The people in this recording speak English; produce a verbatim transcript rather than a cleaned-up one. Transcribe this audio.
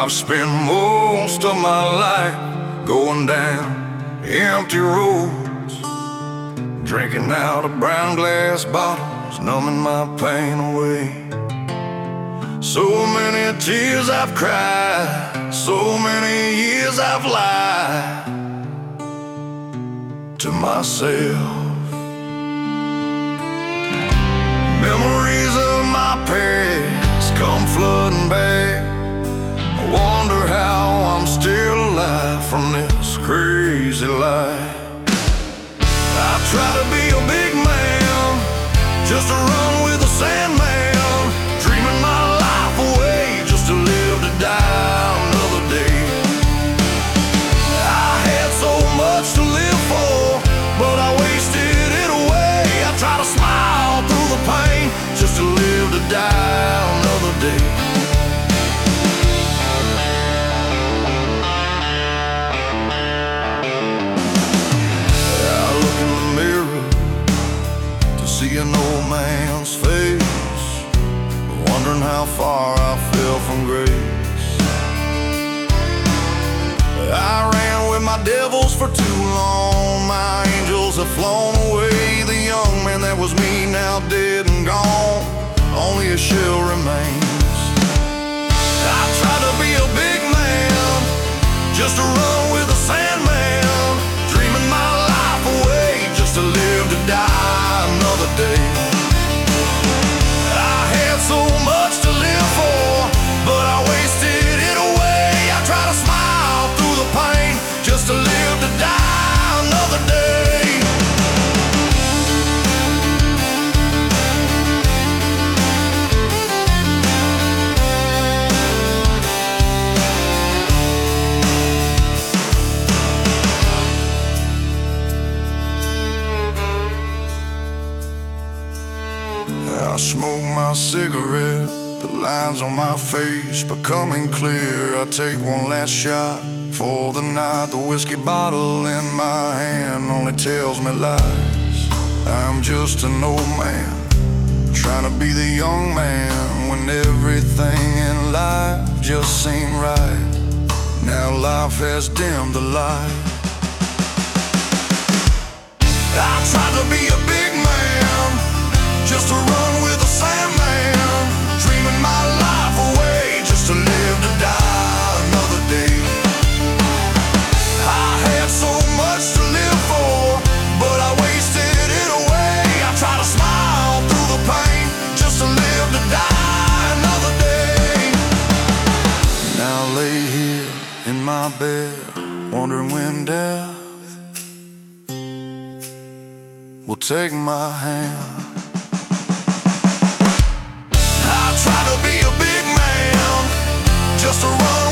I've spent most of my life going down empty roads, drinking out of brown glass bottles, numbing my pain away. So many tears I've cried, so many years I've lied to myself. Memories of my past come flooding back. I wonder how I'm still alive from this crazy life. I try to be a big man, just to run with the Sandman, dreaming my life away, just to live to die another day. I had so much to live for, but I wasted it away. I try to smile through the pain, just to live to die another day. See an old man's face, wondering how far I fell from grace. I ran with my devils for too long, my angels have flown away. The young man that was me now dead and gone, only a shell remains. I try to be a big man, just to run with the Sandman, dreaming my life away, just to live to die another day. I had so much to live for, but I wasted it away. I try to smile through the pain, just to live to die another day. I smoke my cigarette, the lines on my face becoming clear. I take one last shot for the night. The whiskey bottle in my hand only tells me lies. I'm just an old man, trying to be the young man, when everything in life just seemed right. Now life has dimmed the light. I tried to be a big man, just to run with the Sandman, dreaming my life away, just to live to die another day. I had so much to live for, but I wasted it away. I try to smile through the pain, just to live to die another day. Now I lay here in my bed, wondering when death will take my hand. Try to be a big man, just to run